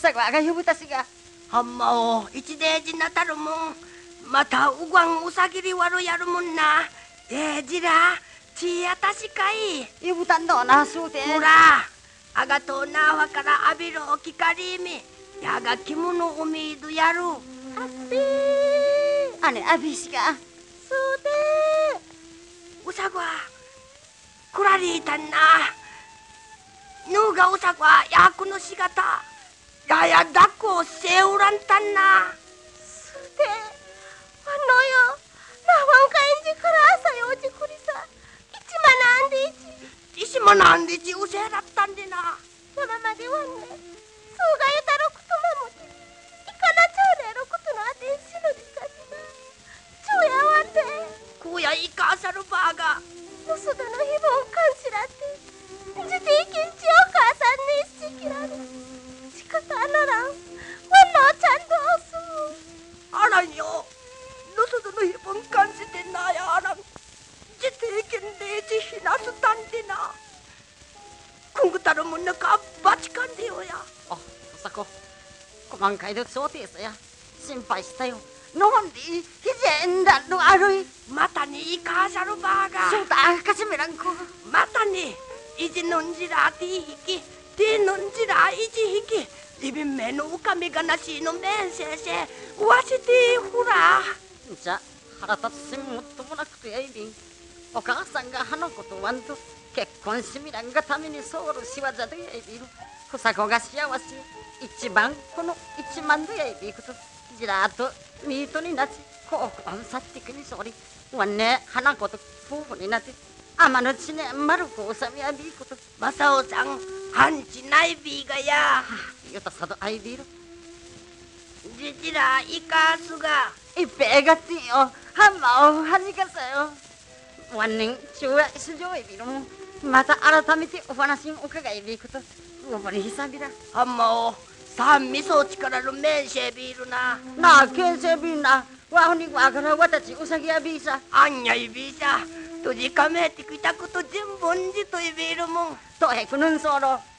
さが呼ぶたしが。 ほんまを一大事なたるもん。またうがんうさぎりわるやるもんな。じらちやたしかい。 呼ぶたんどなそうで。 ほらあがとうなわから浴びるおきかりみ。やが着物おみどやる。 あってあねあびしが。 そうでうさぐはくらりいたんな。ぬがうさぐはやくのしがたややだっこをせうらんたんな。 そうであのよなわんかえんじから朝ようじくりさいちまなんでいちいしまなんでちうせだったんでな。 そのまではねそうがゆたろくとまもていかなちゃうねろくとのあてんしのりかじなちゅうやわんでこうやいかさるばあがのそだのひぼんかんしらってじていけんちお母さんねしちきられしかたならんわんのちゃんどうすあらんよ。のそどのひぼんかんしてなやあらん。じていけんでちひなすたんでな。くんぐたるもんなかばちかんでよや。 あ、さこ細かいでそうですや。心配したよ。のんでひぜんだのあるい。 またにいかさるばあがそうだかしめらんこ。 またにいじのんじらてひきてのんじらいじひきりびんめのおかみがなしのめんせいせいわしてほら。 じゃ腹立つしもっともなくてやいびん。お母さんが花子とワンと結婚しみらんがためにソウルしわざでやいびる。ふさこが幸せ一番この1万でやいびくとじらーっとミートになちこうこんさってくにそりわんね花子と夫婦になって天の地ね丸くおさみやびいことまさおさんはんちないびがや。 よたさどあいびるじじらいかすがいっぺがってよハンマーをはじかさよ。ワン年中は出場へびるもんまた改めてお話にお伺いびくとごぼりひさびらはんまおさんみそ力のめんせびるな。 なあけんせびんなわほにわからわたちうさぎやびさあんやいびさとじかめてきたこと全部んじといびるもん。 とへくぬんそろ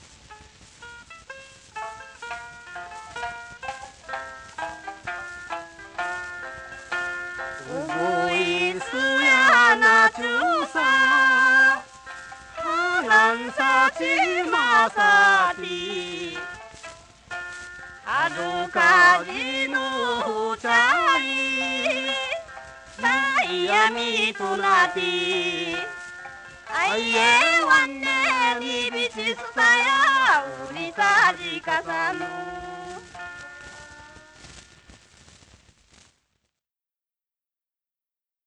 覚えすやなちゅうさはなんさちまさきはるかじのちゃいさいやみとなてあいえわんねにびちすたやうりさじかさぬ